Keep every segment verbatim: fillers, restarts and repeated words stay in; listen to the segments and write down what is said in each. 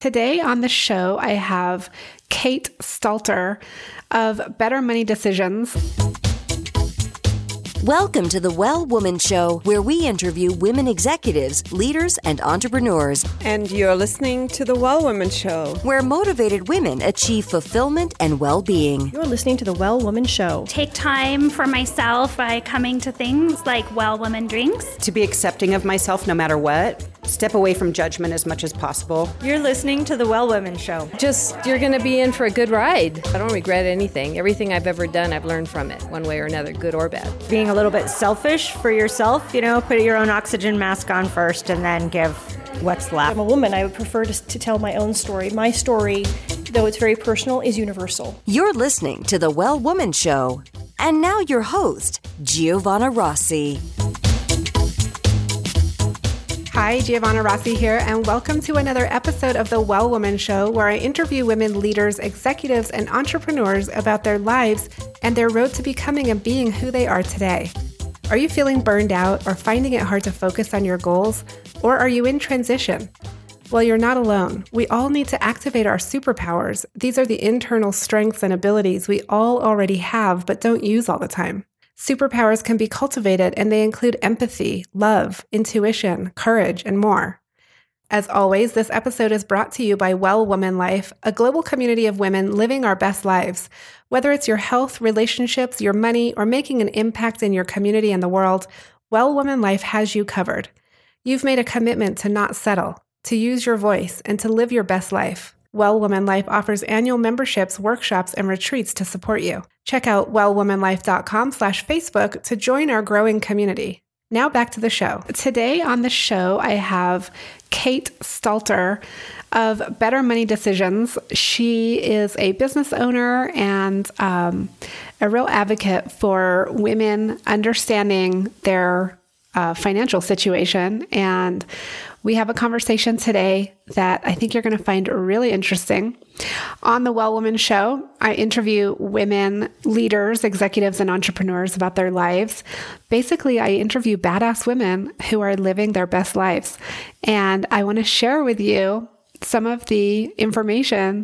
Today on the show, I have Kate Stalter of Better Money Decisions. Welcome to the Well Woman Show, where we interview women executives, leaders, and entrepreneurs. And you're listening to the Well Woman Show, where motivated women achieve fulfillment and well-being. You're listening to the Well Woman Show. Take time for myself by coming to things like Well Woman Drinks. To be accepting of myself no matter what. Step away from judgment as much as possible. You're listening to the Well Woman Show. Just, you're going to be in for a good ride. I don't regret anything. Everything I've ever done, I've learned from it, one way or another, good or bad. Being a little bit selfish for yourself, you know, put your own oxygen mask on first and then give what's left. I'm a woman. I would prefer to, to tell my own story. My story, though it's very personal, is universal. You're listening to the Well Woman Show. And now your host, Giovanna Rossi. Hi, Giovanna Rossi here, and welcome to another episode of the Well Woman Show, where I interview women leaders, executives, and entrepreneurs about their lives and their road to becoming and being who they are today. Are you feeling burned out or finding it hard to focus on your goals? Or are you in transition? Well, you're not alone. We all need to activate our superpowers. These are the internal strengths and abilities we all already have but don't use all the time. Superpowers can be cultivated, and they include empathy, love, intuition, courage, and more. As always, this episode is brought to you by Well Woman Life, a global community of women living our best lives. Whether it's your health, relationships, your money, or making an impact in your community and the world, Well Woman Life has you covered. You've made a commitment to not settle, to use your voice, and to live your best life. Well Woman Life offers annual memberships, workshops, and retreats to support you. Check out well woman life dot com slash Facebook to join our growing community. Now back to the show. Today on the show, I have Kate Stalter of Better Money Decisions. She is a business owner and um, a real advocate for women understanding their uh, financial situation. And we have a conversation today that I think you're going to find really interesting. On the Well Woman Show, I interview women leaders, executives, and entrepreneurs about their lives. Basically, I interview badass women who are living their best lives. And I want to share with you some of the information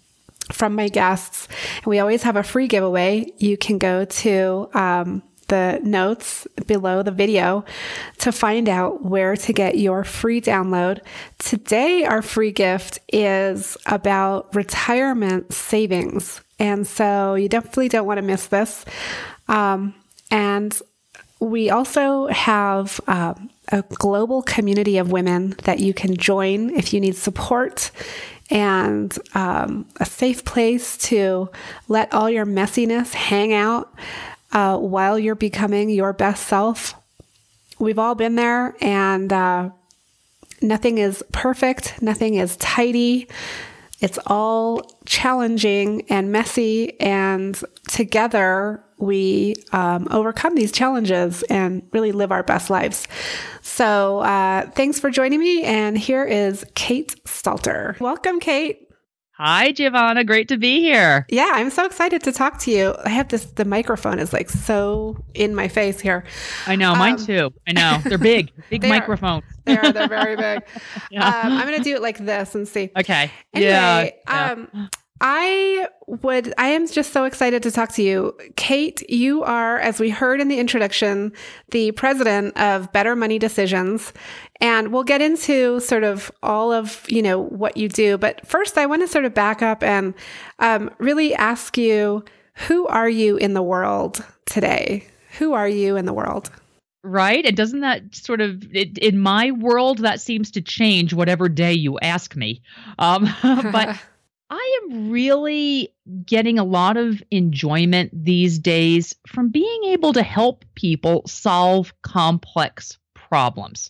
from my guests. And we always have a free giveaway. You can go to um, the notes below the video to find out where to get your free download. Today, our free gift is about retirement savings. And so you definitely don't want to miss this. Um, and we also have um, a global community of women that you can join if you need support and um, a safe place to let all your messiness hang out Uh, while you're becoming your best self. We've all been there, and uh, nothing is perfect. Nothing is tidy. It's all challenging and messy, and together we um, overcome these challenges and really live our best lives. So uh, thanks for joining me, and here is Kate Stalter. Welcome, Kate. Hi, Giovanna. Great to be here. Yeah, I'm so excited to talk to you. I have this, the microphone is like so in my face here. I know, mine um, too. I know. They're big, big they microphones. Are, they are, they're very big. Yeah. Um, I'm going to do it like this and see. Okay. Anyway, yeah, yeah. Um, I would, I am just so excited to talk to you. Kate, you are, as we heard in the introduction, the president of Better Money Decisions. And we'll get into sort of all of, you know, what you do. But first, I want to sort of back up and um, really ask you, who are you in the world today? Who are you in the world? Right. And doesn't that sort of, it, in my world, that seems to change whatever day you ask me. Um, but I am really getting a lot of enjoyment these days from being able to help people solve complex problems.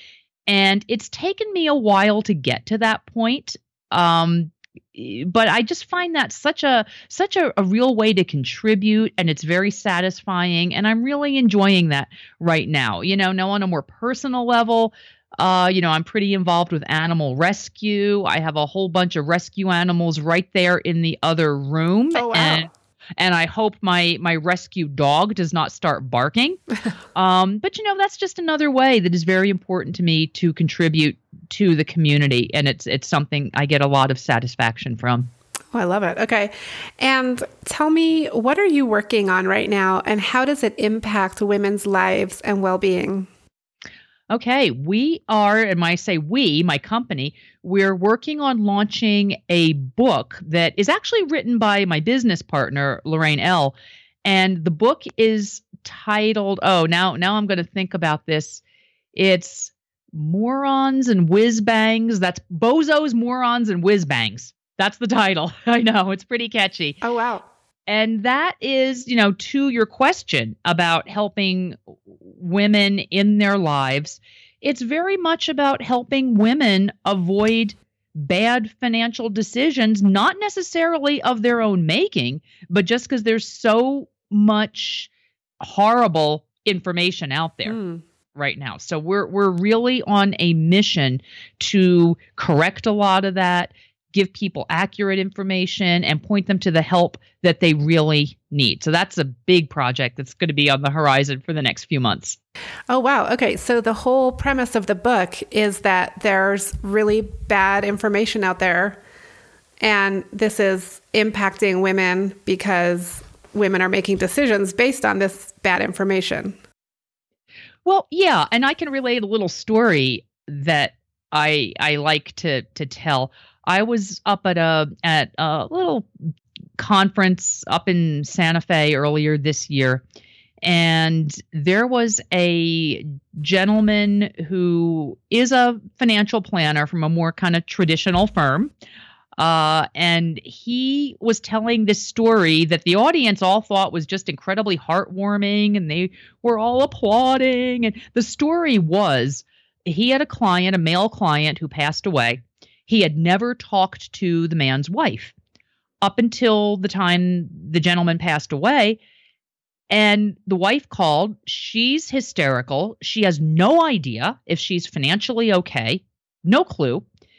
And it's taken me a while to get to that point. Um, but I just find that such a such a, a real way to contribute, and it's very satisfying. And I'm really enjoying that right now. You know, now on a more personal level, uh, you know, I'm pretty involved with animal rescue. I have a whole bunch of rescue animals right there in the other room. Oh, wow. And and I hope my my rescue dog does not start barking. um, but you know, that's just another way that is very important to me to contribute to the community, and it's it's something I get a lot of satisfaction from. Oh, I love it. Okay. And tell me, what are you working on right now, and how does it impact women's lives and well-being? Okay, we are, and when I say we, my company, we're working on launching a book that is actually written by my business partner, Lorraine L. And the book is titled, oh, now, now I'm going to think about this. It's Morons and Whiz Bangs. That's Bozos, Morons, and Whiz Bangs. That's the title. I know, it's pretty catchy. Oh, wow. And that is, you know, to your question about helping women in their lives, it's very much about helping women avoid bad financial decisions, not necessarily of their own making, but just because there's so much horrible information out there. Mm. Right now. So we're we're really on a mission to correct a lot of that, give people accurate information, and point them to the help that they really need. So that's a big project that's going to be on the horizon for the next few months. Oh, wow. Okay. So the whole premise of the book is that there's really bad information out there, and this is impacting women because women are making decisions based on this bad information. Well, yeah, and I can relate a little story that I I like to to tell. I was up at a at a little conference up in Santa Fe earlier this year, and there was a gentleman who is a financial planner from a more kind of traditional firm. Uh, and he was telling this story that the audience all thought was just incredibly heartwarming, and they were all applauding. And the story was he had a client, a male client who passed away. He had never talked to the man's wife up until the time the gentleman passed away. And the wife called. She's hysterical. She has no idea if she's financially okay. No clue.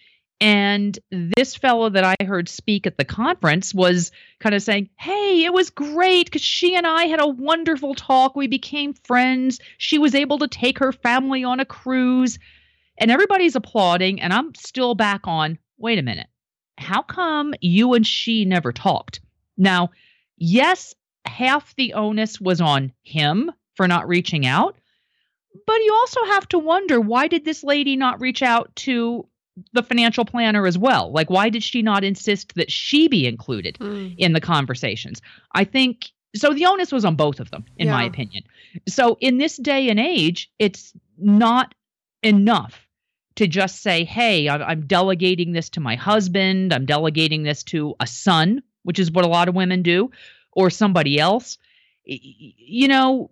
And this fellow that I heard speak at the conference was kind of saying, hey, it was great because she and I had a wonderful talk. We became friends. She was able to take her family on a cruise. And everybody's applauding. And I'm still back on, wait a minute. How come you and she never talked? Now, yes, half the onus was on him for not reaching out. But you also have to wonder, why did this lady not reach out to the financial planner as well? Like, why did she not insist that she be included mm. in the conversations? I think, so the onus was on both of them, in yeah. my opinion. So in this day and age, it's not enough to just say, hey, I'm delegating this to my husband. I'm delegating this to a son, which is what a lot of women do, or somebody else. You know,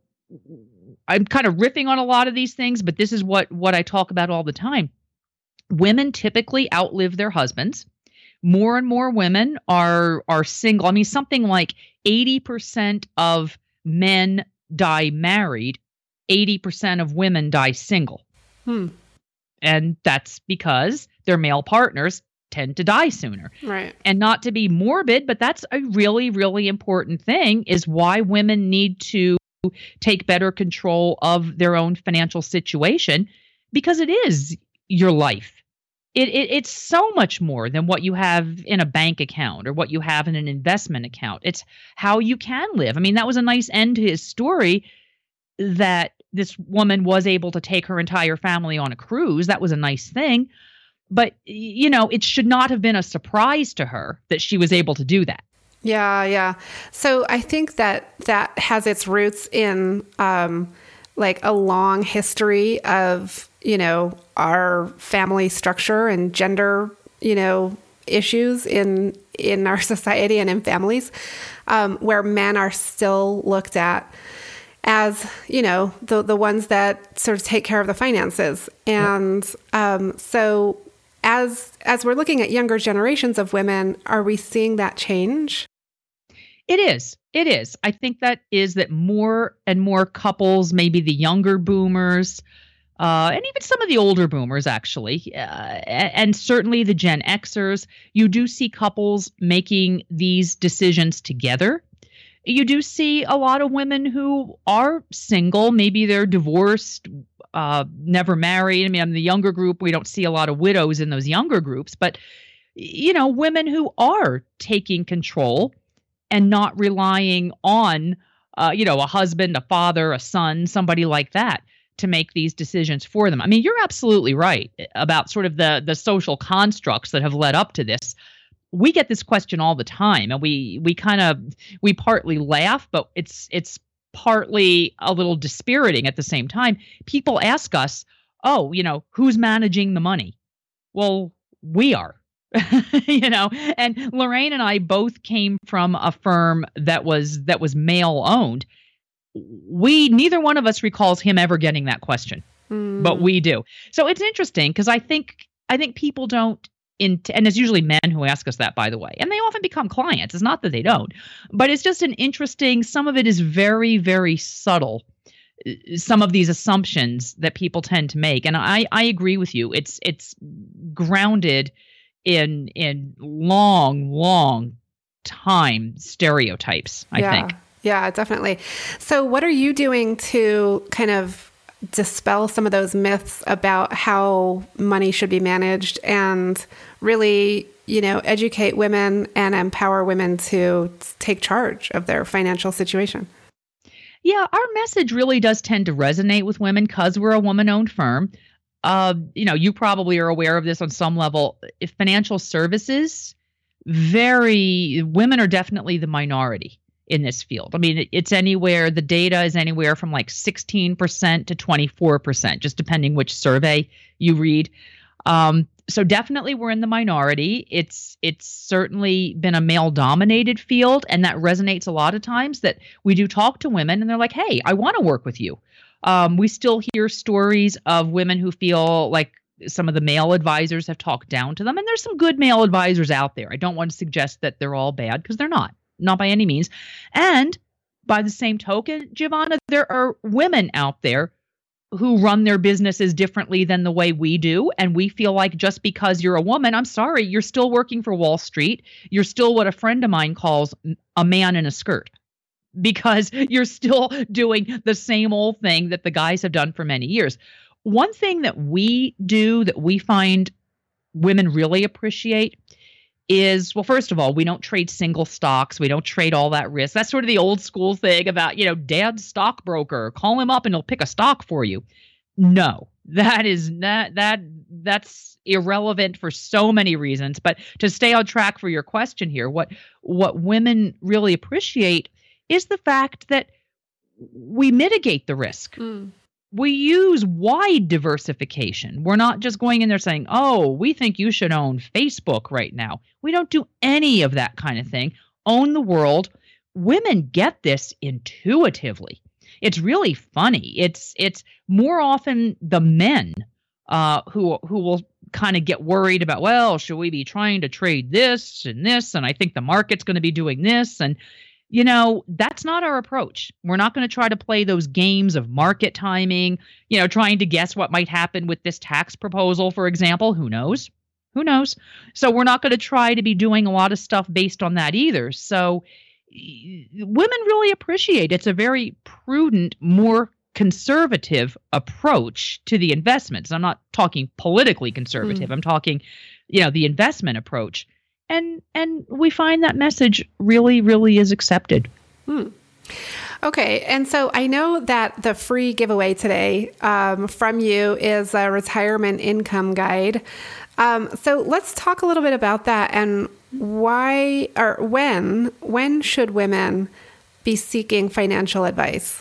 I'm kind of riffing on a lot of these things, but this is what, what I talk about all the time. Women typically outlive their husbands. More and more women are are single. I mean, something like eighty percent of men die married, eighty percent of women die single. Hmm. And that's because their male partners tend to die sooner. Right. And not to be morbid, but that's a really, really important thing, is why women need to take better control of their own financial situation, because it is your life. It, it it's so much more than what you have in a bank account or what you have in an investment account. It's how you can live. I mean, that was a nice end to his story, that this woman was able to take her entire family on a cruise. That was a nice thing. But, you know, it should not have been a surprise to her that she was able to do that. Yeah, yeah. So I think that that has its roots in um, like a long history of, you know, our family structure and gender, you know, issues in in our society and in families, um, where men are still looked at as, you know, the the ones that sort of take care of the finances. And um, so as as we're looking at younger generations of women, are we seeing that change? It is. It is. I think that is that more and more couples, maybe the younger boomers, uh, and even some of the older boomers, actually, uh, and certainly the Gen Xers, you do see couples making these decisions together. You do see a lot of women who are single. Maybe they're divorced, uh, never married. I mean, in the younger group, we don't see a lot of widows in those younger groups. But, you know, women who are taking control and not relying on, uh, you know, a husband, a father, a son, somebody like that to make these decisions for them. I mean, you're absolutely right about sort of the the social constructs that have led up to this. We get this question all the time, and we we kind of we partly laugh, but it's it's partly a little dispiriting at the same time. People ask us, "Oh, you know, who's managing the money?" Well, we are. You know, and Lorraine and I both came from a firm that was that was male owned. We neither one of us recalls him ever getting that question, mm. but we do. So it's interesting because I think I think people don't. In, and it's usually men who ask us that, by the way, and they often become clients. It's not that they don't, but it's just an interesting. Some of it is very, very subtle. Some of these assumptions that people tend to make, and I I agree with you. It's it's grounded in in long, long time stereotypes, I yeah. think. Yeah, definitely. So what are you doing to kind of dispel some of those myths about how money should be managed and really, you know, educate women and empower women to take charge of their financial situation? Yeah, our message really does tend to resonate with women because we're a woman-owned firm. Uh, you know, you probably are aware of this on some level. If financial services, very women are definitely the minority in this field. I mean, it's anywhere, the data is anywhere from like sixteen percent to twenty-four percent, just depending which survey you read. Um, so definitely we're in the minority. It's it's certainly been a male-dominated field, and that resonates a lot of times that we do talk to women and they're like, hey, I want to work with you. Um, we still hear stories of women who feel like some of the male advisors have talked down to them, and there's some good male advisors out there. I don't want to suggest that they're all bad because they're not. Not by any means. And by the same token, Giovanna, there are women out there who run their businesses differently than the way we do. And we feel like just because you're a woman, I'm sorry, you're still working for Wall Street. You're still what a friend of mine calls a man in a skirt, because you're still doing the same old thing that the guys have done for many years. One thing that we do that we find women really appreciate is, well, first of all, we don't trade single stocks. We don't trade all that risk. That's sort of the old school thing about, you know, dad's stockbroker. Call him up and he'll pick a stock for you. No, that is not, that that's irrelevant for so many reasons. But to stay on track for your question here, what what women really appreciate is the fact that we mitigate the risk. Mm. We use wide diversification. We're not just going in there saying, oh, we think you should own Facebook right now. We don't do any of that kind of thing. Own the world. Women get this intuitively. It's really funny. It's it's more often the men uh, who who will kind of get worried about, well, should we be trying to trade this and this? And I think the market's going to be doing this. And you know, that's not our approach. We're not going to try to play those games of market timing, you know, trying to guess what might happen with this tax proposal, for example. Who knows? Who knows? So we're not going to try to be doing a lot of stuff based on that either. So women really appreciate it. It's a very prudent, more conservative approach to the investments. I'm not talking politically conservative. Mm. I'm talking, you know, the investment approach. And and we find that message really, really is accepted. Hmm. Okay. And so I know that the free giveaway today um, from you is a retirement income guide. Um, so let's talk a little bit about that and why or when, when should women be seeking financial advice?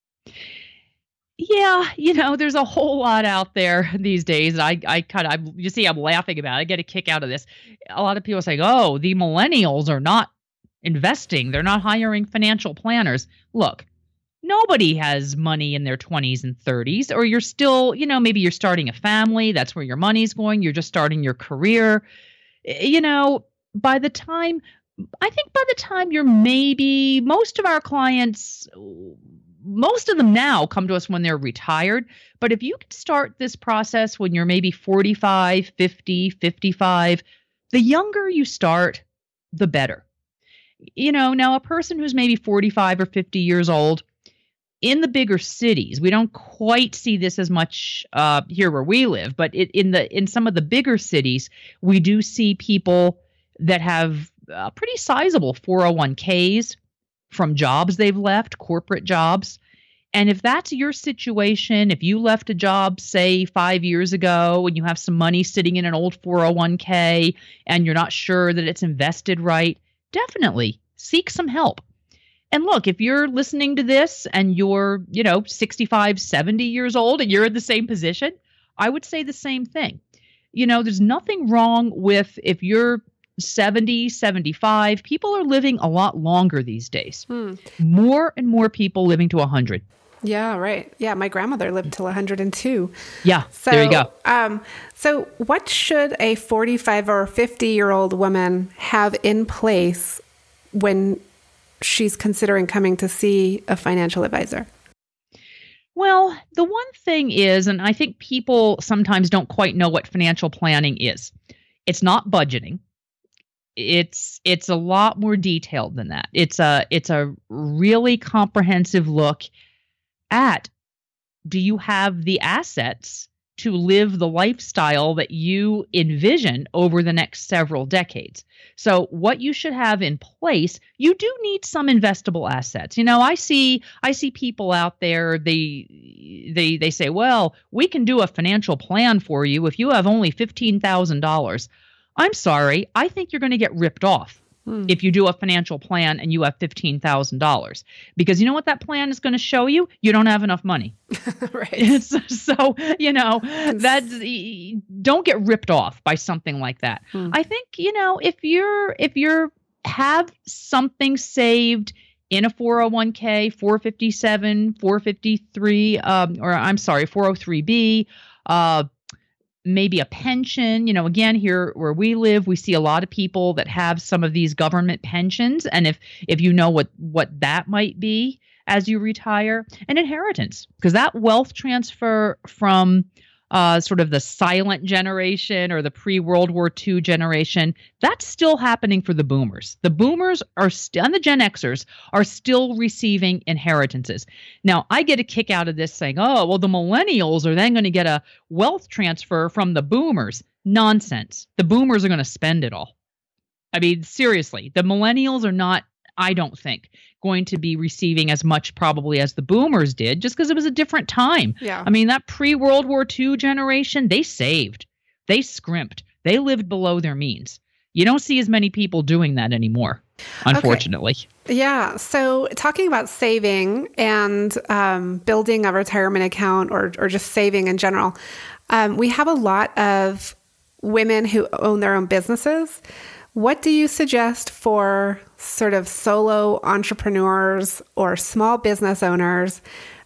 Yeah, you know, there's a whole lot out there these days. I, I kind of, you see, I'm laughing about it. I get a kick out of this. A lot of people say, oh, the millennials are not investing. They're not hiring financial planners. Look, nobody has money in their twenties and thirties, or you're still, you know, maybe you're starting a family. That's where your money's going. You're just starting your career. You know, by the time, I think by the time you're maybe, most of our clients, most of them now come to us when they're retired. But if you can start this process when you're maybe forty-five, fifty, fifty-five, the younger you start, the better. you know, now a person who's maybe forty-five or fifty years old in the bigger cities, we don't quite see this as much uh, here where we live, but it, in the in some of the bigger cities, we do see people that have uh, pretty sizable four oh one k's from jobs they've left, corporate jobs. And if that's your situation, if you left a job, say, five years ago and you have some money sitting in an old four oh one k and you're not sure that it's invested right, definitely seek some help. And look, if you're listening to this and you're, you know, sixty-five, seventy years old and you're in the same position, I would say the same thing. You know, there's nothing wrong with if you're seventy, seventy-five, people are living a lot longer these days. Hmm. More and more people living to one hundred. Yeah, right. Yeah, my grandmother lived till one hundred two. Yeah, so, there you go. Um, so what should a forty-five or fifty-year-old woman have in place when she's considering coming to see a financial advisor? Well, the one thing is, and I think people sometimes don't quite know what financial planning is. It's not budgeting. It's it's a lot more detailed than that. It's a it's a really comprehensive look at, do you have the assets to live the lifestyle that you envision over the next several decades? So what you should have in place, you do need some investable assets. You know, I see I see people out there, they they they say, well, we can do a financial plan for you if you have only fifteen thousand dollars. I'm sorry, I think you're going to get ripped off hmm. if you do a financial plan and you have fifteen thousand dollars. Because you know what that plan is going to show you? You don't have enough money. Right. So, you know, that don't get ripped off by something like that. Hmm. I think, you know, if you're if you're have something saved in a four oh one k, four fifty-seven, four fifty-three, um, or I'm sorry, four oh three b, uh, maybe a pension. You know, again, here where we live, we see a lot of people that have some of these government pensions. And if if you know what what that might be as you retire, an inheritance, because that wealth transfer from uh, sort of the silent generation or the pre-World War Two generation, that's still happening for the boomers. The boomers are still, and the Gen Xers are still receiving inheritances. Now, I get a kick out of this saying, oh, well, the millennials are then going to get a wealth transfer from the boomers. Nonsense. The boomers are going to spend it all. I mean, seriously, the millennials are not, I don't think, going to be receiving as much probably as the boomers did, just because it was a different time. Yeah. I mean, that pre-World War Two generation, they saved. They scrimped. They lived below their means. You don't see as many people doing that anymore, unfortunately. Okay. Yeah. So talking about saving and um, building a retirement account or, or just saving in general, um, we have a lot of women who own their own businesses. What do you suggest for sort of solo entrepreneurs or small business owners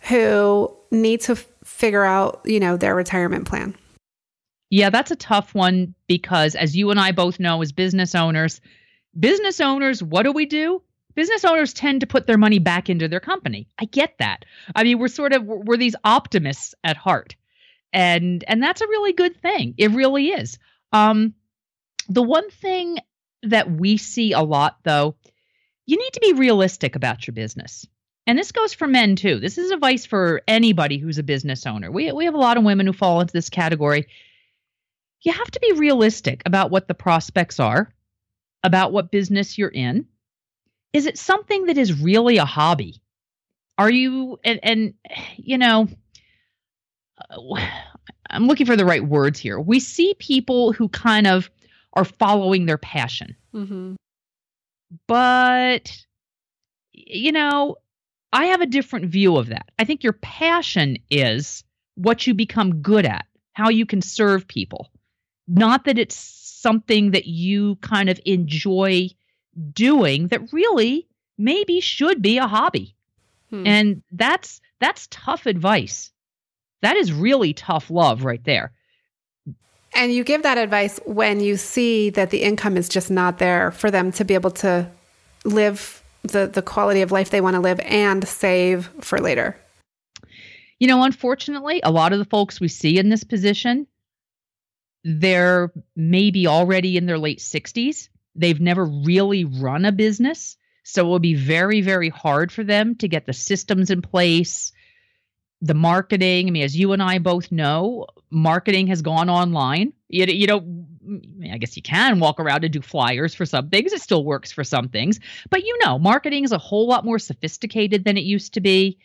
who need to f- figure out, you know, their retirement plan? Yeah, that's a tough one because, as you and I both know, as business owners, business owners, what do we do? Business owners tend to put their money back into their company. I get that. I mean, we're sort of, we're, we're these optimists at heart. And, and that's a really good thing. It really is. Um, the one thing that we see a lot, though, you need to be realistic about your business. And this goes for men, too. This is advice for anybody who's a business owner. We, we have a lot of women who fall into this category. You have to be realistic about what the prospects are, about what business you're in. Is it something that is really a hobby? Are you, and, and you know, I'm looking for the right words here. We see people who kind of are following their passion. Mm-hmm. But, you know, I have a different view of that. I think your passion is what you become good at, how you can serve people. Not that it's something that you kind of enjoy doing that really maybe should be a hobby. Hmm. And that's that's tough advice. That is really tough love right there. And you give that advice when you see that the income is just not there for them to be able to live the, the quality of life they want to live and save for later. You know, unfortunately, a lot of the folks we see in this position, they're maybe already in their late sixties. They've never really run a business. So it will be very, very hard for them to get the systems in place, the marketing. I mean, as you and I both know, marketing has gone online. You, you know, I guess you can walk around and do flyers for some things. It still works for some things. But, you know, marketing is a whole lot more sophisticated than it used to be.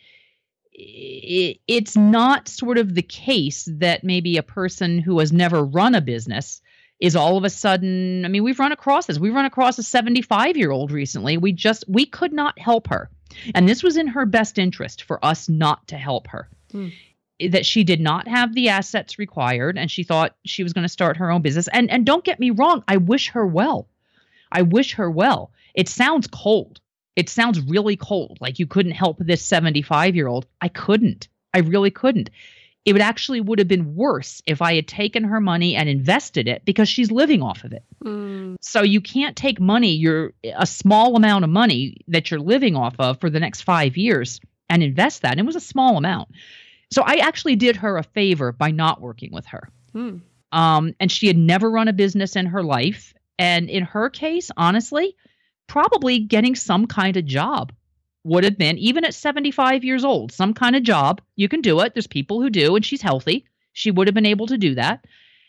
It, it's not sort of the case that maybe a person who has never run a business is all of a sudden, I mean, we've run across this. We run across a seventy-five-year-old recently. We just, we could not help her. And this was in her best interest for us not to help her. Hmm. That she did not have the assets required, and she thought she was going to start her own business. And and don't get me wrong, I wish her well. I wish her well. It sounds cold. It sounds really cold, like you couldn't help this seventy-five-year-old. I couldn't. I really couldn't. It would actually would have been worse if I had taken her money and invested it, because she's living off of it. Mm. So you can't take money, you're a small amount of money that you're living off of for the next five years and invest that. And it was a small amount. So I actually did her a favor by not working with her. Mm. Um, and she had never run a business in her life. And in her case, honestly, probably getting some kind of job would have been, even at seventy-five years old, some kind of job. You can do it. There's people who do, and she's healthy. She would have been able to do that.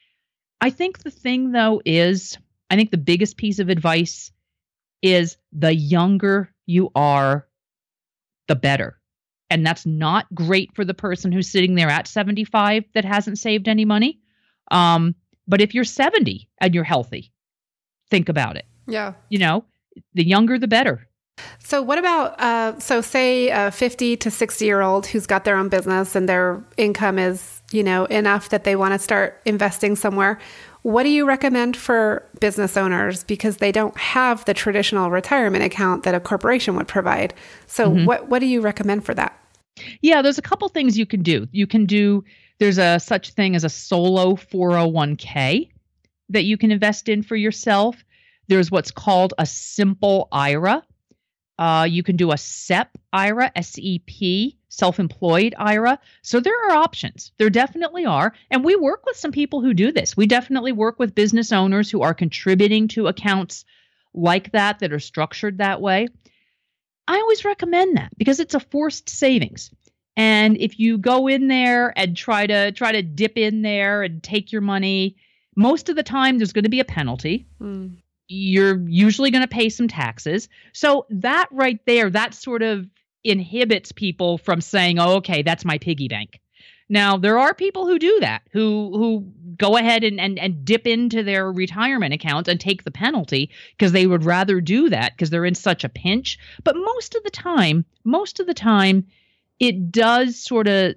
I think the thing, though, is I think the biggest piece of advice is the younger you are, the better. And that's not great for the person who's sitting there at seventy-five that hasn't saved any money. Um, but if you're seventy and you're healthy, think about it. Yeah. You know, the younger, the better. So what about, uh, so say a fifty to sixty year old who's got their own business and their income is, you know, enough that they want to start investing somewhere. What do you recommend for business owners? Because they don't have the traditional retirement account that a corporation would provide. So mm-hmm. what, what do you recommend for that? Yeah, there's a couple things you can do. You can do, there's a such thing as a solo four oh one k that you can invest in for yourself. There's what's called a simple I R A. Uh, you can do a S E P I R A, S E P, self-employed I R A. So there are options. There definitely are. And we work with some people who do this. We definitely work with business owners who are contributing to accounts like that, that are structured that way. I always recommend that because it's a forced savings. And if you go in there and try to try to dip in there and take your money, most of the time there's going to be a penalty. Mm. You're usually going to pay some taxes. So that right there, that sort of inhibits people from saying, oh, okay, that's my piggy bank. Now, there are people who do that, who who go ahead and, and, and dip into their retirement accounts and take the penalty because they would rather do that because they're in such a pinch. But most of the time, most of the time, it does sort of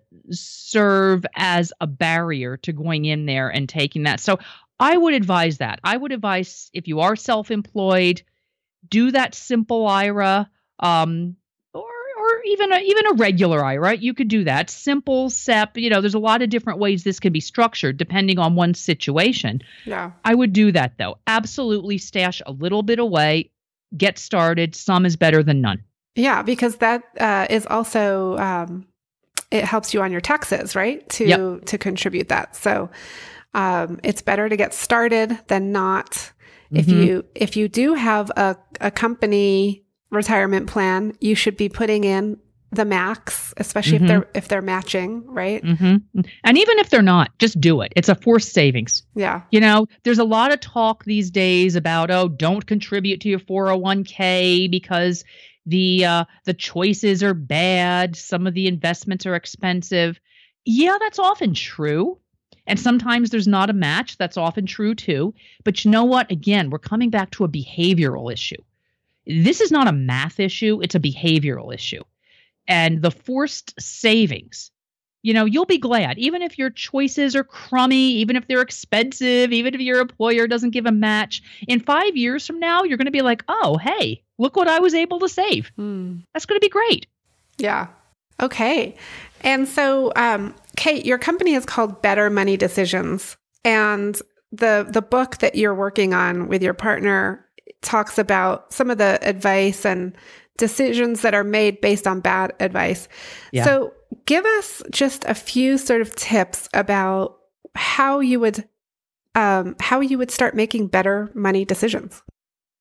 serve as a barrier to going in there and taking that. So I would advise that. I would advise if you are self-employed, do that simple I R A, um, or or even a, even a regular I R A. You could do that. Simple S E P. You know, there's a lot of different ways this can be structured depending on one's situation. Yeah. I would do that though. Absolutely stash a little bit away. Get started. Some is better than none. Yeah, because that uh, is also um, it helps you on your taxes, right? To yep. to contribute that. So. Um, it's better to get started than not. Mm-hmm. If you if you do have a, a company retirement plan, you should be putting in the max, especially mm-hmm. if they're if they're matching, right? Mm-hmm. And even if they're not, just do it. It's a forced savings. Yeah. You know, there's a lot of talk these days about, oh, don't contribute to your four oh one k because the uh, the choices are bad. Some of the investments are expensive. Yeah, that's often true. And sometimes there's not a match. That's often true too. But you know what? Again, we're coming back to a behavioral issue. This is not a math issue. It's a behavioral issue. And the forced savings, you know, you'll be glad. Even if your choices are crummy, even if they're expensive, even if your employer doesn't give a match, in five years from now, you're going to be like, oh, hey, look what I was able to save. Mm. That's going to be great. Yeah. Okay. And so, um, Kate, your company is called Better Money Decisions. And the the book that you're working on with your partner talks about some of the advice and decisions that are made based on bad advice. Yeah. So give us just a few sort of tips about how you would um, how you would start making better money decisions.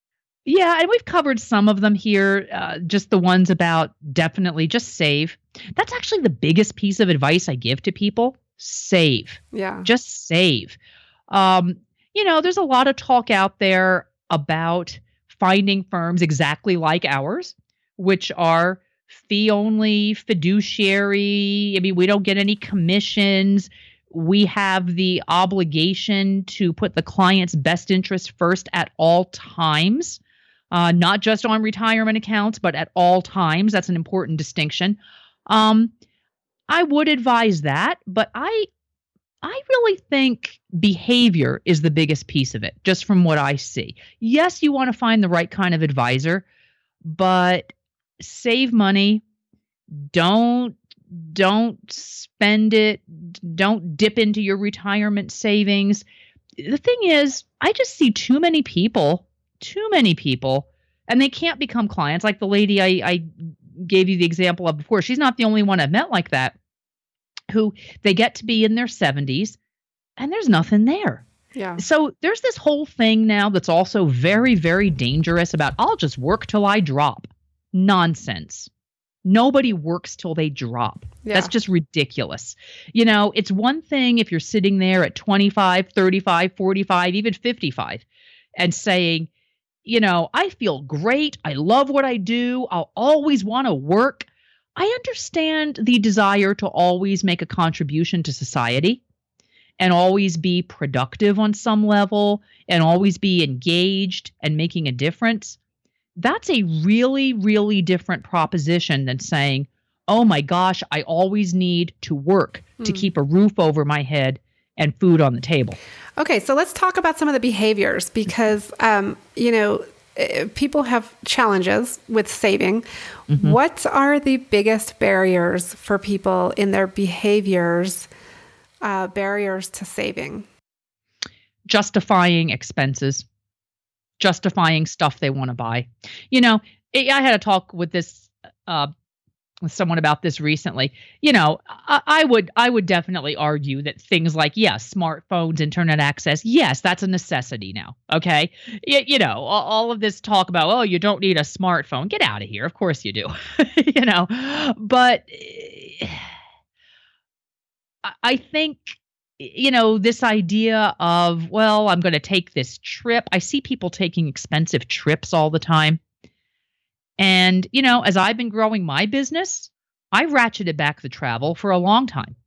Yeah, and we've covered some of them here, uh, just the ones about definitely just save. That's actually the biggest piece of advice I give to people. Save. Yeah. Just save. Um, you know, there's a lot of talk out there about finding firms exactly like ours, which are fee only, fiduciary. I mean, we don't get any commissions. We have the obligation to put the client's best interest first at all times. Uh, not just on retirement accounts, but at all times. That's an important distinction. Um, I would advise that, but I, I really think behavior is the biggest piece of it, just from what I see. Yes, you want to find the right kind of advisor, but save money. Don't don't spend it. Don't dip into your retirement savings. The thing is, I just see too many people. Too many people, and they can't become clients. Like the lady I, I gave you the example of before. She's not the only one I've met like that, who they get to be in their seventies and there's nothing there. Yeah. So there's this whole thing now that's also very, very dangerous about I'll just work till I drop. Nonsense. Nobody works till they drop. Yeah. That's just ridiculous. You know, it's one thing if you're sitting there at twenty-five, thirty-five, forty-five, even fifty-five and saying, you know, I feel great. I love what I do. I'll always want to work. I understand the desire to always make a contribution to society and always be productive on some level and always be engaged and making a difference. That's a really, really different proposition than saying, oh my gosh, I always need to work mm. to keep a roof over my head and food on the table. Okay, so let's talk about some of the behaviors because, um, you know, people have challenges with saving. Mm-hmm. What are the biggest barriers for people in their behaviors, uh, barriers to saving? Justifying expenses, justifying stuff they want to buy. You know, I had a talk with this uh, with someone about this recently. You know, I, I would I would definitely argue that things like, yes, smartphones, internet access, yes, that's a necessity now. Okay. You, you know, all, all of this talk about, oh, you don't need a smartphone. Get out of here. Of course you do. you know, but I think, you know, this idea of, well, I'm going to take this trip. I see people taking expensive trips all the time. And, you know, as I've been growing my business, I ratcheted back the travel for a long time.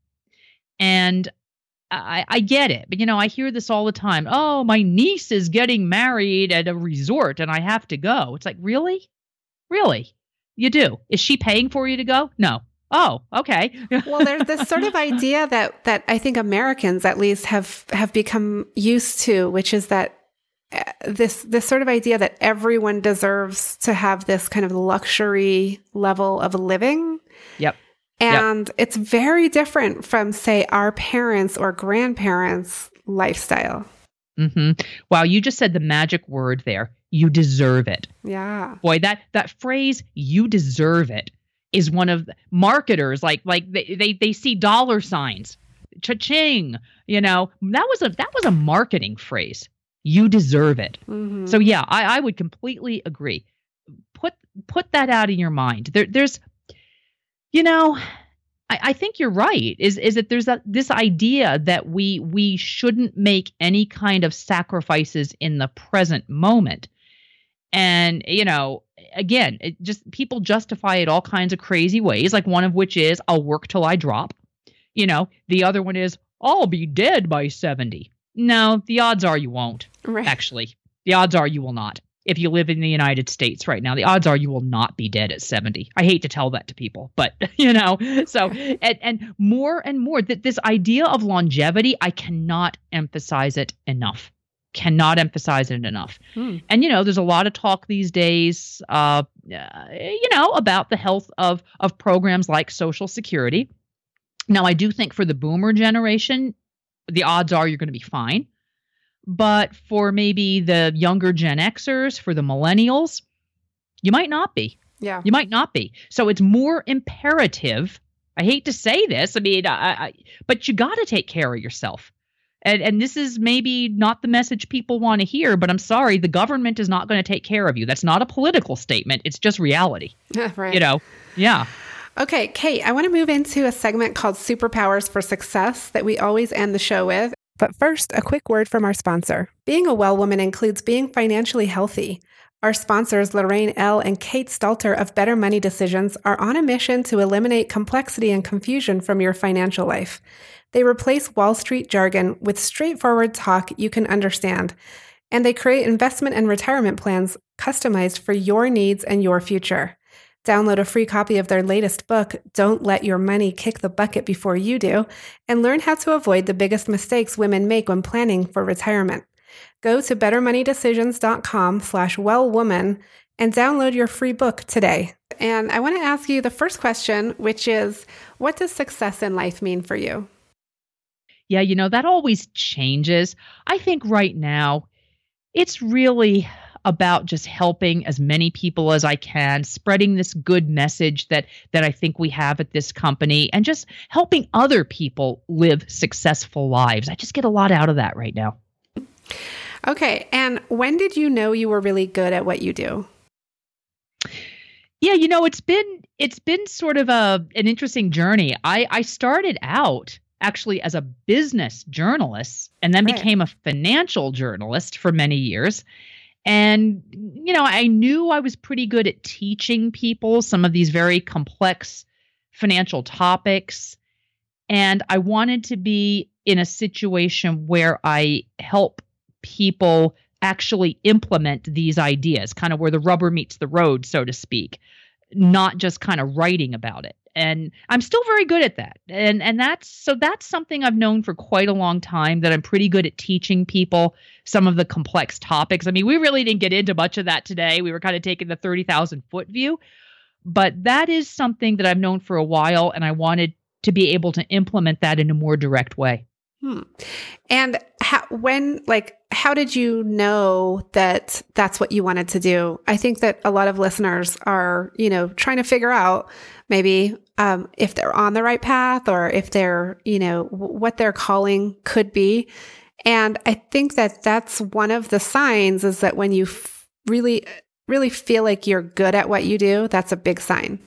And I, I get it. But, you know, I hear this all the time. Oh, my niece is getting married at a resort and I have to go. It's like, really? Really? You do? Is she paying for you to go? No. Oh, okay. Well, there's this sort of idea that that I think Americans at least have have become used to, which is that this this sort of idea that everyone deserves to have this kind of luxury level of living. Yep. And yep. It's very different from, say, our parents' or grandparents' lifestyle. Mm-hmm. Wow, you just said the magic word there. You deserve it. Yeah. Boy, that that phrase, you deserve it, is one of the marketers, like like they, they they see dollar signs. Cha-ching. You know, that was a that was a marketing phrase. You deserve it. Mm-hmm. So yeah, I, I would completely agree. Put put that out in your mind. There there's you know, I, I think you're right, is is that there's that this idea that we we shouldn't make any kind of sacrifices in the present moment. And, you know, again, it just people justify it all kinds of crazy ways, like one of which is I'll work till I drop. You know, the other one is I'll be dead by seventy. No, the odds are you won't. Right. Actually, the odds are you will not. If you live in the United States right now, the odds are you will not be dead at seventy. I hate to tell that to people, but, you know, so and, and more and more that this idea of longevity, I cannot emphasize it enough. Cannot emphasize it enough. Hmm. And, you know, there's a lot of talk these days, uh, uh, you know, about the health of of programs like Social Security. Now, I do think for the boomer generation, the odds are you're going to be fine. But for maybe the younger Gen Xers, for the millennials, you might not be. Yeah. You might not be. So it's more imperative. I hate to say this. I mean, I, I, but you got to take care of yourself. And, and this is maybe not the message people want to hear, but I'm sorry, the government is not going to take care of you. That's not a political statement. It's just reality. Right. You know? Yeah. Okay, Kate, I want to move into a segment called Superpowers for Success that we always end the show with. But first, a quick word from our sponsor. Being a well woman includes being financially healthy. Our sponsors, Lorraine L. and Kate Stelter of Better Money Decisions, are on a mission to eliminate complexity and confusion from your financial life. They replace Wall Street jargon with straightforward talk you can understand, and they create investment and retirement plans customized for your needs and your future. Download a free copy of their latest book, Don't Let Your Money Kick the Bucket Before You Do, and learn how to avoid the biggest mistakes women make when planning for retirement. Go to bettermoneydecisions.com slash wellwoman and download your free book today. And I want to ask you the first question, which is, what does success in life mean for you? Yeah, you know, that always changes. I think right now, it's really about just helping as many people as I can, spreading this good message that that I think we have at this company, and just helping other people live successful lives. I just get a lot out of that right now. Okay. And when did you know you were really good at what you do? Yeah, you know, it's been it's been sort of a an interesting journey. I I started out actually as a business journalist and then Right. became a financial journalist for many years. And, you know, I knew I was pretty good at teaching people some of these very complex financial topics. And I wanted to be in a situation where I help people actually implement these ideas, kind of where the rubber meets the road, so to speak, not just kind of writing about it. And I'm still very good at that. And and that's so that's something I've known for quite a long time, that I'm pretty good at teaching people some of the complex topics. I mean, we really didn't get into much of that today. We were kind of taking the thirty thousand foot view. But that is something that I've known for a while, and I wanted to be able to implement that in a more direct way. Hmm. And how, when, like, how did you know that that's what you wanted to do? I think that a lot of listeners are, you know, trying to figure out maybe um, if they're on the right path, or if they're, you know, w- what their calling could be. And I think that that's one of the signs, is that when you f- really, really feel like you're good at what you do, that's a big sign.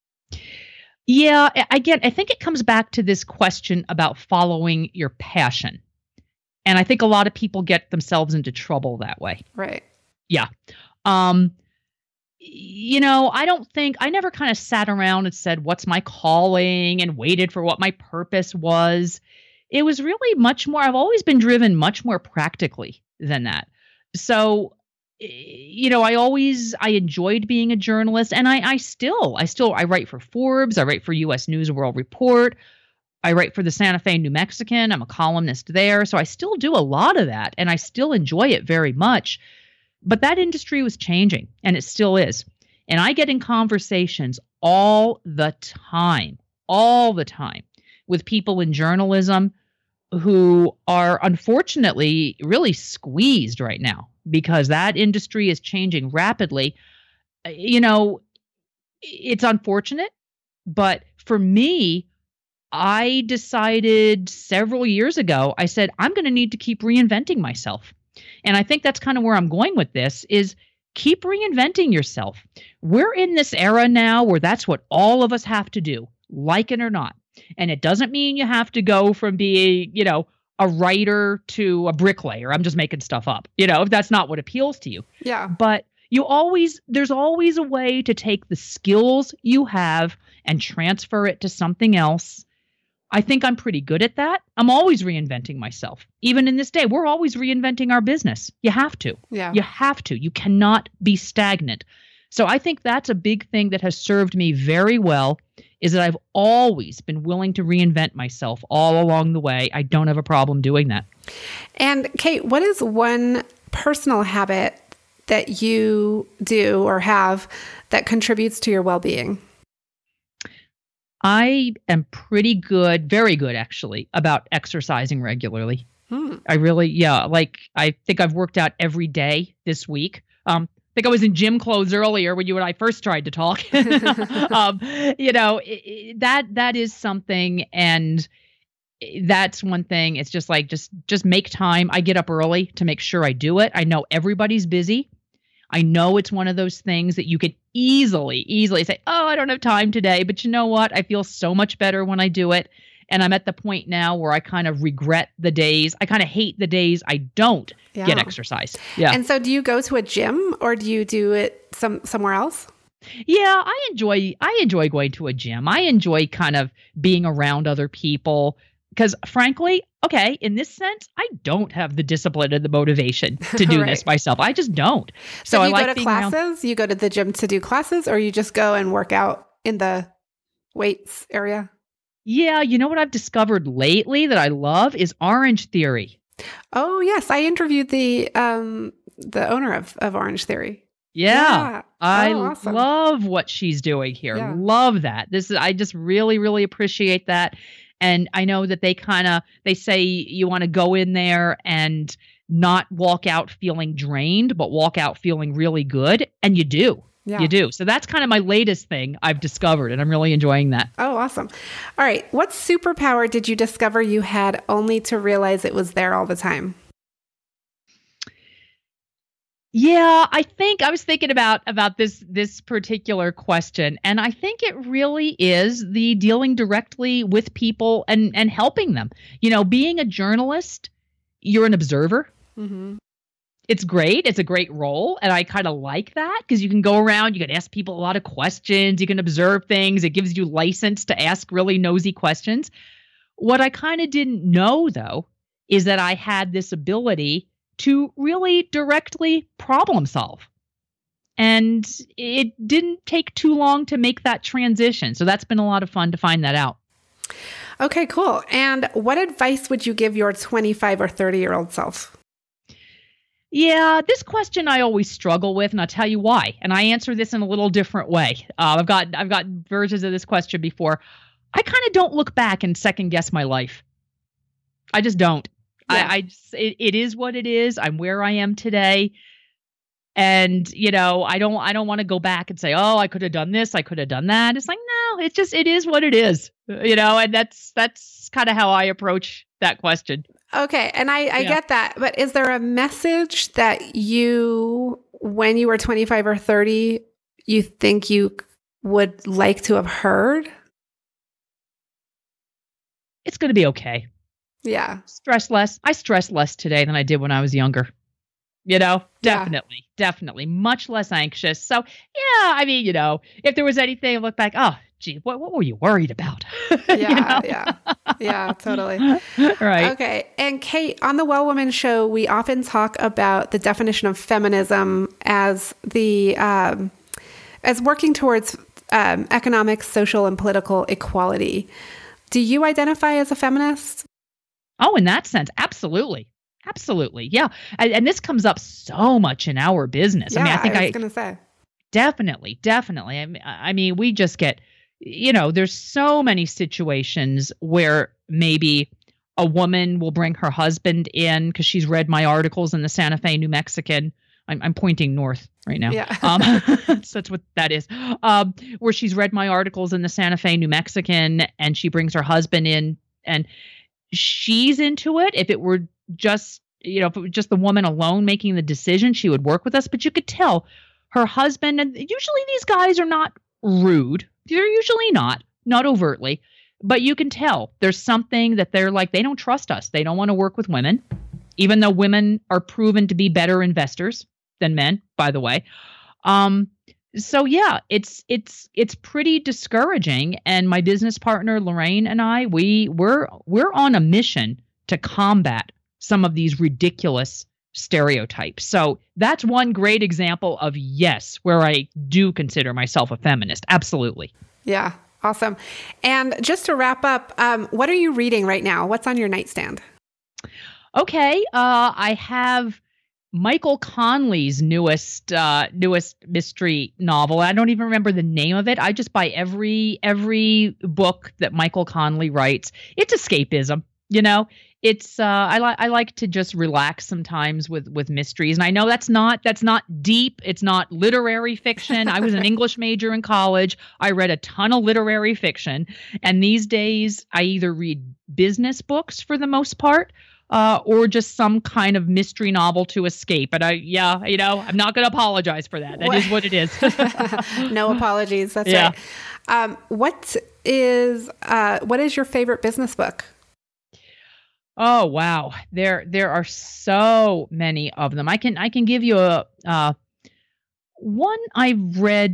Yeah, a- again, I think it comes back to this question about following your passion. And I think a lot of people get themselves into trouble that way. Right. Yeah. Um, you know, I don't think, I never kind of sat around and said, what's my calling, and waited for what my purpose was. It was really much more, I've always been driven much more practically than that. So, you know, I always, I enjoyed being a journalist, and I, I still, I still, I write for Forbes, I write for U S News and World Report, I write for the Santa Fe New Mexican, I'm a columnist there. So I still do a lot of that, and I still enjoy it very much. But that industry was changing, and it still is. And I get in conversations all the time, all the time with people in journalism who are unfortunately really squeezed right now, because that industry is changing rapidly. You know, it's unfortunate, but for me, I decided several years ago, I said, I'm going to need to keep reinventing myself. And I think that's kind of where I'm going with this, is keep reinventing yourself. We're in this era now where that's what all of us have to do, like it or not. And it doesn't mean you have to go from being, you know, a writer to a bricklayer. I'm just making stuff up, you know, if that's not what appeals to you. Yeah. But you always, there's always a way to take the skills you have and transfer it to something else. I think I'm pretty good at that. I'm always reinventing myself. Even in this day, we're always reinventing our business. You have to. Yeah. You have to. You cannot be stagnant. So I think that's a big thing that has served me very well, is that I've always been willing to reinvent myself all along the way. I don't have a problem doing that. And Kate, what is one personal habit that you do or have that contributes to your well-being? I am pretty good, very good actually, about exercising regularly. Hmm. I really, yeah, like I think I've worked out every day this week. Um, I think I was in gym clothes earlier when you and I first tried to talk. um, you know, it, it, that that is something, and that's one thing. It's just like, just, just make time. I get up early to make sure I do it. I know everybody's busy. I know it's one of those things that you could easily, easily say, oh, I don't have time today. But you know what? I feel so much better when I do it. And I'm at the point now where I kind of regret the days. I kind of hate the days I don't Yeah. get exercise. Yeah. And so do you go to a gym or do you do it some somewhere else? Yeah, I enjoy I enjoy going to a gym. I enjoy kind of being around other people because frankly, okay, in this sense, I don't have the discipline and the motivation to do Right. this myself. I just don't. So, So, do I you like go to being around. classes? You go to the gym to do classes or you just go and work out in the weights area? Yeah, you know what I've discovered lately that I love is Orange Theory. Oh, yes. I interviewed the um the owner of, of Orange Theory. Yeah. Yeah. I Oh, awesome. love what she's doing here. Yeah. Love that. This is I just really, really appreciate that. And I know that they kind of they say you want to go in there and not walk out feeling drained, but walk out feeling really good. And you do. Yeah. You do. So that's kind of my latest thing I've discovered, and I'm really enjoying that. Oh, awesome. All right. What superpower did you discover you had only to realize it was there all the time? Yeah, I think I was thinking about about this this particular question, and I think it really is the dealing directly with people and and helping them. You know, being a journalist, you're an observer. Mm-hmm. It's great. It's a great role, and I kind of like that because you can go around, you can ask people a lot of questions, you can observe things. It gives you license to ask really nosy questions. What I kind of didn't know, though, is that I had this ability to really directly problem solve. And it didn't take too long to make that transition. So that's been a lot of fun to find that out. Okay, cool. And what advice would you give your twenty-five or thirty-year-old self? Yeah, this question I always struggle with, and I'll tell you why. And I answer this in a little different way. Uh, I've got I've got versions of this question before. I kind of don't look back and second guess my life. I just don't. Yeah. I, I just, it, it is what it is. I'm where I am today. And, you know, I don't I don't want to go back and say, oh, I could have done this. I could have done that. It's like, no, it's just it is what it is, you know, and that's that's kind of how I approach that question. Okay. And I, I Yeah. get that. But is there a message that you, when you were twenty-five or thirty, you think you would like to have heard? It's going to be okay. Yeah. Stress less. I stress less today than I did when I was younger. You know, Yeah. definitely, definitely much less anxious. So, yeah, I mean, you know, if there was anything, I look back, oh, gee, what, what were you worried about? Yeah. You know? Yeah. Yeah, totally. Right. Okay. And Kate, on the Well Woman Show, we often talk about the definition of feminism as the um, as working towards um, economic, social, and political equality. Do you identify as a feminist? Oh, in that sense, absolutely. Absolutely. Yeah. And, and this comes up so much in our business. Yeah, I mean, I think was I going to say. definitely, definitely. I mean, I mean, we just get, you know, there's so many situations where maybe a woman will bring her husband in because she's read my articles in the Santa Fe New Mexican. I'm, I'm pointing north right now. Yeah. um, so that's what that is. Um, where she's read my articles in the Santa Fe New Mexican and she brings her husband in and she's into it. If it were just, you know, if it was just the woman alone making the decision, she would work with us. But you could tell her husband, and usually these guys are not rude. They're usually not, not overtly, but you can tell there's something that they're like, they don't trust us. They don't want to work with women, even though women are proven to be better investors than men, by the way. Um, so yeah, it's, it's, it's pretty discouraging. And my business partner, Lorraine, and I, we we're, we're on a mission to combat some of these ridiculous stereotypes. So that's one great example of, yes, where I do consider myself a feminist. Absolutely. Yeah. Awesome. And just to wrap up, um, what are you reading right now? What's on your nightstand? Okay. Uh, I have Michael Conley's newest uh, newest mystery novel. I don't even remember the name of it. I just buy every every book that Michael Conley writes. It's escapism. You know, it's uh, I like I like to just relax sometimes with with mysteries, and I know that's not that's not deep. It's not literary fiction. I was an English major in college. I read a ton of literary fiction, and these days I either read business books for the most part, uh, or just some kind of mystery novel to escape. And I, yeah, you know, I'm not going to apologize for that. That what? is what it is. No apologies. That's yeah. right. Um, what is uh, what is your favorite business book? Oh, wow. There there are so many of them. I can I can give you a uh, one I read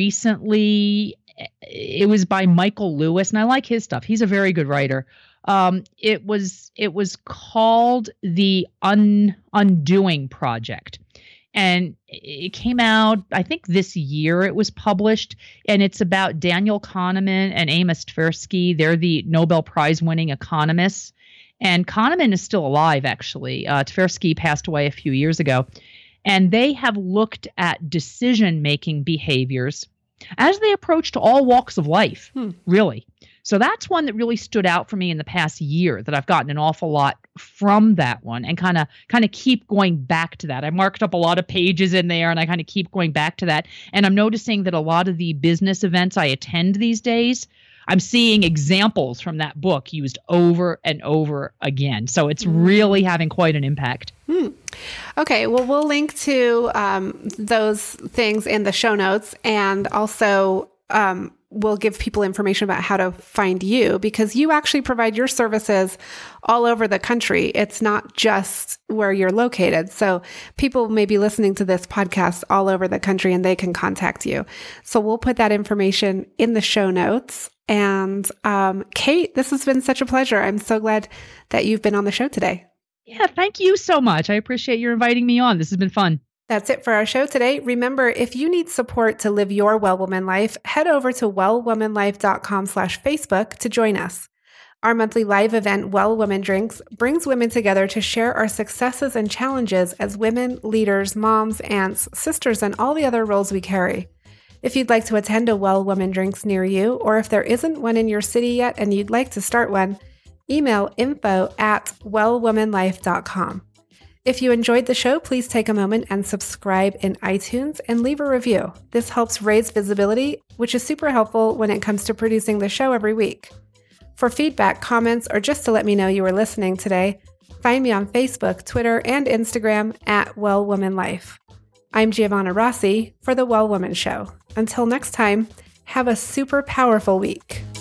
recently. It was by Michael Lewis, and I like his stuff. He's a very good writer. Um, it was it was called The Un, Undoing Project. And it came out, I think this year it was published, and it's about Daniel Kahneman and Amos Tversky. They're the Nobel Prize winning economists. And Kahneman is still alive, actually. Uh, Tversky passed away a few years ago. And they have looked at decision-making behaviors as they approached all walks of life, hmm. really. So that's one that really stood out for me in the past year, that I've gotten an awful lot from that one, and kind of kind of keep going back to that. I marked up a lot of pages in there, and I kind of keep going back to that. And I'm noticing that a lot of the business events I attend these days, I'm seeing examples from that book used over and over again. So it's really having quite an impact. Hmm. Okay, well, we'll link to um, those things in the show notes, and also um, we'll give people information about how to find you, because you actually provide your services all over the country. It's not just where you're located. So people may be listening to this podcast all over the country, and they can contact you. So we'll put that information in the show notes. And um, Kate, this has been such a pleasure. I'm so glad that you've been on the show today. Yeah, thank you so much. I appreciate you inviting me on. This has been fun. That's it for our show today. Remember, if you need support to live your Well Woman life, head over to well woman life dot com slash Facebook to join us. Our monthly live event, Well Woman Drinks, brings women together to share our successes and challenges as women, leaders, moms, aunts, sisters, and all the other roles we carry. If you'd like to attend a Well Woman Drinks near you, or if there isn't one in your city yet and you'd like to start one, email info at well woman life dot com. If you enjoyed the show, please take a moment and subscribe in iTunes and leave a review. This helps raise visibility, which is super helpful when it comes to producing the show every week. For feedback, comments, or just to let me know you were listening today, find me on Facebook, Twitter, and Instagram at Well Woman Life. I'm Giovanna Rossi for The Well Woman Show. Until next time, have a super powerful week.